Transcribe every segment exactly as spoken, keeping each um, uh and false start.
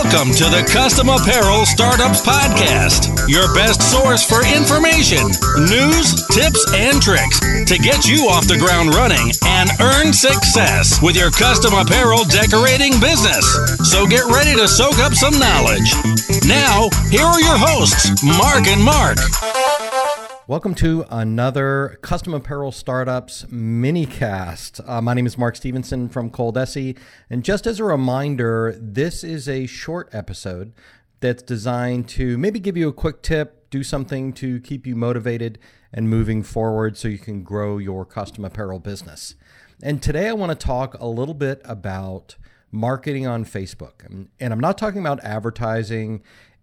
Welcome to the Custom Apparel Startups Podcast, your best source for information, news, tips, and tricks to get you off the ground running and earn success with your custom apparel decorating business. So get ready to soak up some knowledge. Now, here are your hosts, Mark and Mark. Welcome to another Custom Apparel Startups minicast. Uh, my name is Mark Stevenson from Coldesi, and just as a reminder, this is a short episode that's designed to maybe give you a quick tip, do something to keep you motivated and moving forward so you can grow your custom apparel business. And today I want to talk a little bit about marketing on Facebook. And I'm not talking about advertising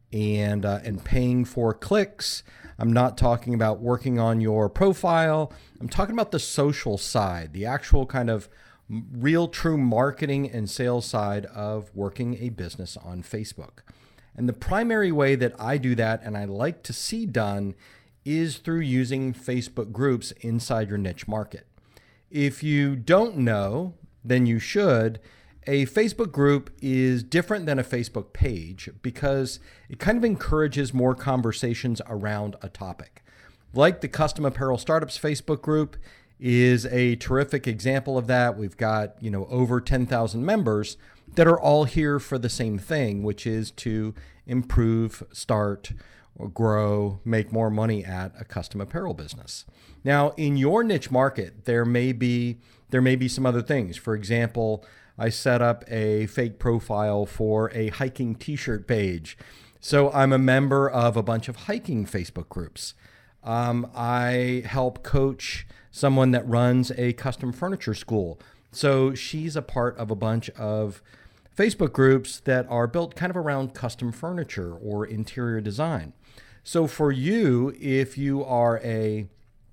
and uh, and paying for clicks. I'm not talking about working on your profile. I'm talking about the social side, the actual kind of real true marketing and sales side of working a business on Facebook. And the primary way that I do that and I like to see done is through using Facebook groups inside your niche market. If you don't know, then you should. A Facebook group is different than a Facebook page because it kind of encourages more conversations around a topic. Like the Custom Apparel Startups Facebook group is a terrific example of that. We've got, you know, over ten thousand members that are all here for the same thing, which is to improve, start, or grow, make more money at a custom apparel business. Now, in your niche market, there may be there may be some other things. For example, I set up a fake profile for a hiking t-shirt page. So I'm a member of a bunch of hiking Facebook groups. Um, I help coach someone that runs a custom furniture school. So she's a part of a bunch of Facebook groups that are built kind of around custom furniture or interior design. So for you, if you are a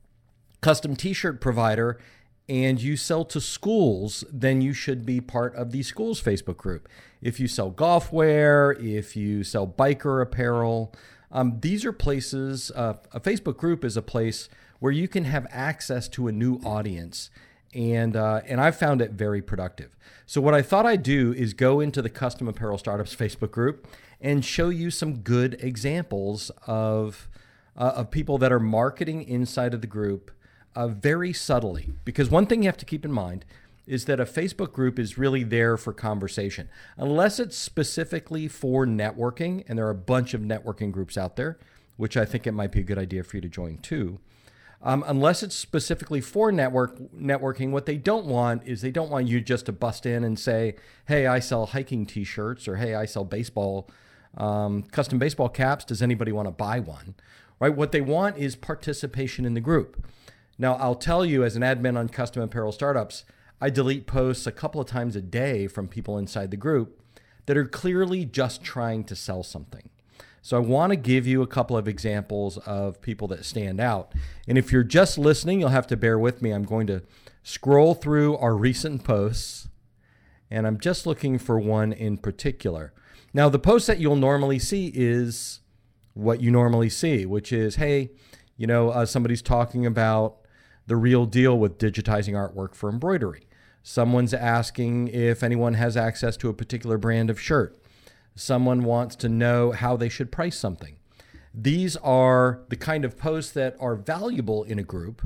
custom t-shirt provider and you sell to schools, then you should be part of the schools Facebook group. If you sell golf wear, if you sell biker apparel, um, these are places, uh, a Facebook group is a place where you can have access to a new audience. And uh, and I found it very productive. So what I thought I'd do is go into the Custom Apparel Startups Facebook group and show you some good examples of, uh, of people that are marketing inside of the group Uh, very subtly, because one thing you have to keep in mind is that a Facebook group is really there for conversation. Unless it's specifically for networking, and there are a bunch of networking groups out there, which I think it might be a good idea for you to join too. Um, unless it's specifically for network networking, what they don't want is they don't want you just to bust in and say, hey, I sell hiking t-shirts, or hey, I sell baseball, um, custom baseball caps. Does anybody want to buy one? Right? What they want is participation in the group. Now, I'll tell you, as an admin on Custom Apparel Startups, I delete posts a couple of times a day from people inside the group that are clearly just trying to sell something. So I want to give you a couple of examples of people that stand out. And if you're just listening, you'll have to bear with me. I'm going to scroll through our recent posts, and I'm just looking for one in particular. Now, the post that you'll normally see is what you normally see, which is, hey, you know, uh, somebody's talking about the real deal with digitizing artwork for embroidery. Someone's asking if anyone has access to a particular brand of shirt. Someone wants to know how they should price something. These are the kind of posts that are valuable in a group.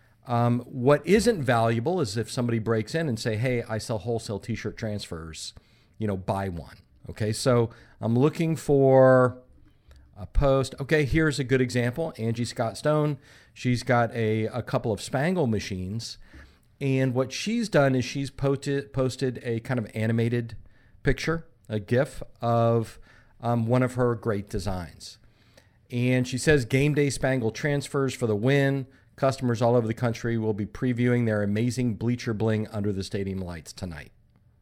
Um, what isn't valuable is if somebody breaks in and say, hey, I sell wholesale t-shirt transfers, you know, buy one. Okay, so I'm looking for a post. Okay, here's a good example. Angie Scott Stone. She's got a, a couple of Spangle machines. And what she's done is she's posted, posted a kind of animated picture, a GIF of um, one of her great designs. And she says, game day Spangle transfers for the win. Customers all over the country will be previewing their amazing bleacher bling under the stadium lights tonight.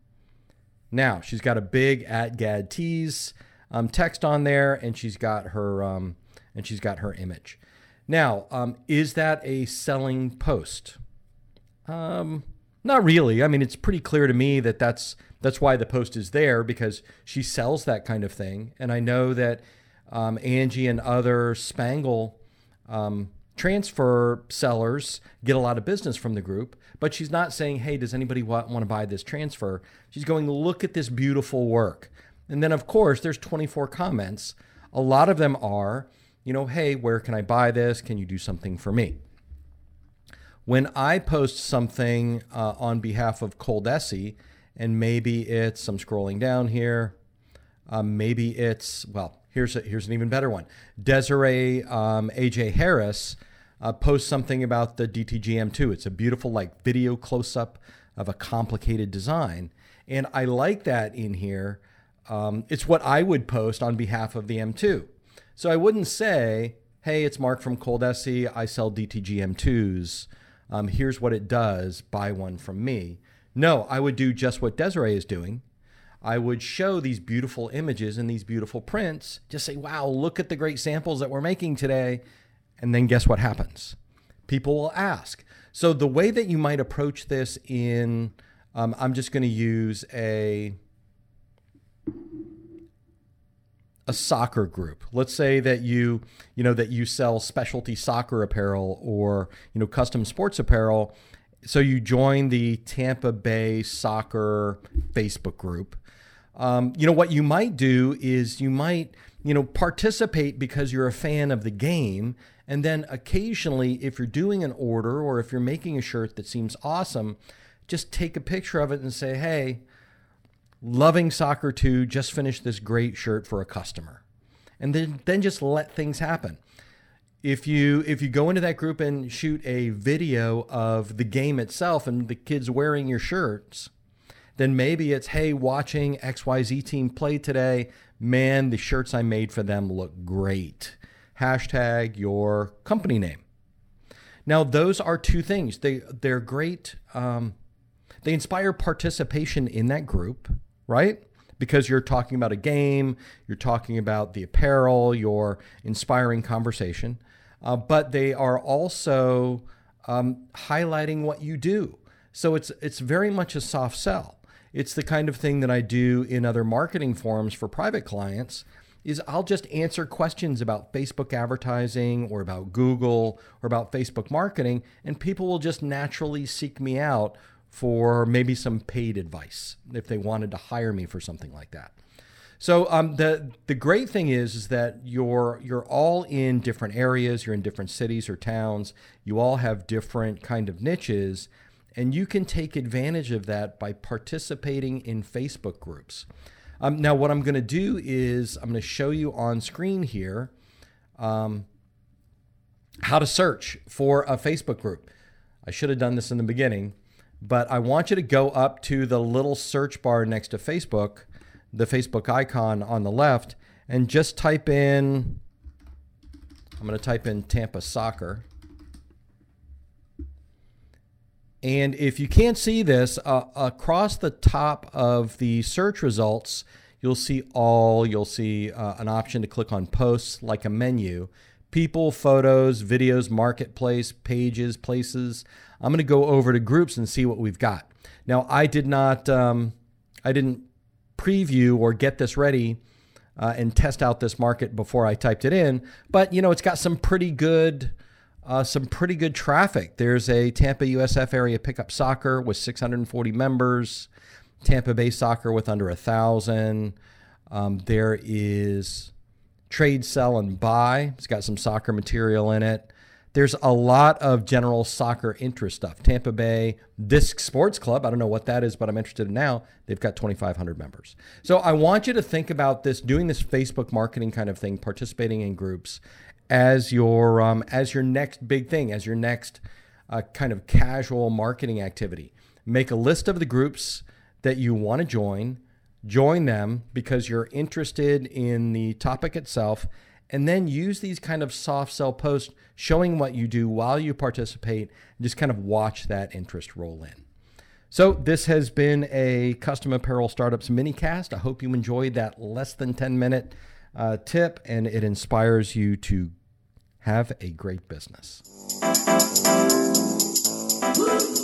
Now, she's got a big at Gad tease Um, text on there, and she's got her um, and she's got her image. Now, um, is that a selling post? Um, not really. I mean, it's pretty clear to me that that's that's why the post is there, because she sells that kind of thing, and I know that um, Angie and other Spangle um, transfer sellers get a lot of business from the group. But she's not saying, "Hey, does anybody want, want to buy this transfer?" She's going, "Look at this beautiful work." And then, of course, there's twenty-four comments. A lot of them are, you know, hey, where can I buy this? Can you do something for me? When I post something uh, on behalf of ColdEssie, and maybe it's, I'm scrolling down here, uh, maybe it's, well, here's a, here's an even better one. Desiree um, A J Harris uh, posts something about the D T G M two. It's a beautiful like video close-up of a complicated design. And I like that in here. Um, it's what I would post on behalf of the M two. So I wouldn't say, hey, it's Mark from ColdEssie. I sell D T G M twos. Um, here's what it does. Buy one from me. No, I would do just what Desiree is doing. I would show these beautiful images and these beautiful prints. Just say, wow, look at the great samples that we're making today. And then guess what happens? People will ask. So the way that you might approach this in, um, I'm just going to use a... a soccer group. Let's say that you, you know, that you sell specialty soccer apparel or, you know, custom sports apparel. So you join the Tampa Bay Soccer Facebook group. Um, you know, what you might do is you might, you know, participate because you're a fan of the game. And then occasionally, if you're doing an order or if you're making a shirt that seems awesome, just take a picture of it and say, hey, loving soccer too, just finished this great shirt for a customer. And then, then just let things happen. If you if you go into that group and shoot a video of the game itself and the kids wearing your shirts, then maybe it's, hey, watching X Y Z team play today, man, the shirts I made for them look great. Hashtag your company name. Now, those are two things. They, they're great. Um, they inspire participation in that group, right? Because you're talking about a game, you're talking about the apparel, you're inspiring conversation, uh, but they are also um, highlighting what you do. So it's it's very much a soft sell. It's the kind of thing that I do in other marketing forums for private clients, is I'll just answer questions about Facebook advertising or about Google or about Facebook marketing, and people will just naturally seek me out for maybe some paid advice if they wanted to hire me for something like that. So um, the the great thing is, is that you're you're all in different areas, you're in different cities or towns, you all have different kind of niches, and you can take advantage of that by participating in Facebook groups. Um, now, what I'm going to do is I'm going to show you on screen here um, how to search for a Facebook group. I should have done this in the beginning, but I want you to go up to the little search bar next to Facebook, the Facebook icon on the left, and just type in, I'm going to type in Tampa Soccer. And if you can't see this, uh, across the top of the search results, you'll see all, you'll see uh, an option to click on posts, like a menu. People, photos, videos, marketplace, pages, places. I'm going to go over to groups and see what we've got. Now, I did not, um, I didn't preview or get this ready uh, and test out this market before I typed it in, but you know, it's got some pretty good Uh, some pretty good traffic. There's a Tampa U S F area pickup soccer with six hundred forty members, Tampa Bay soccer with under a thousand. Um, there is trade, sell, and buy. It's got some soccer material in it. There's a lot of general soccer interest stuff. Tampa Bay Disc Sports Club, I don't know what that is, but I'm interested in now. They've got twenty-five hundred members. So I want you to think about this, doing this Facebook marketing kind of thing, participating in groups, as your um, as your next big thing, as your next uh, kind of casual marketing activity. Make a list of the groups that you want to join, join them because you're interested in the topic itself, and then use these kind of soft sell posts showing what you do while you participate, and just kind of watch that interest roll in. So this has been a Custom Apparel Startups minicast. I hope you enjoyed that less than ten minute uh, tip, and it inspires you to have a great business.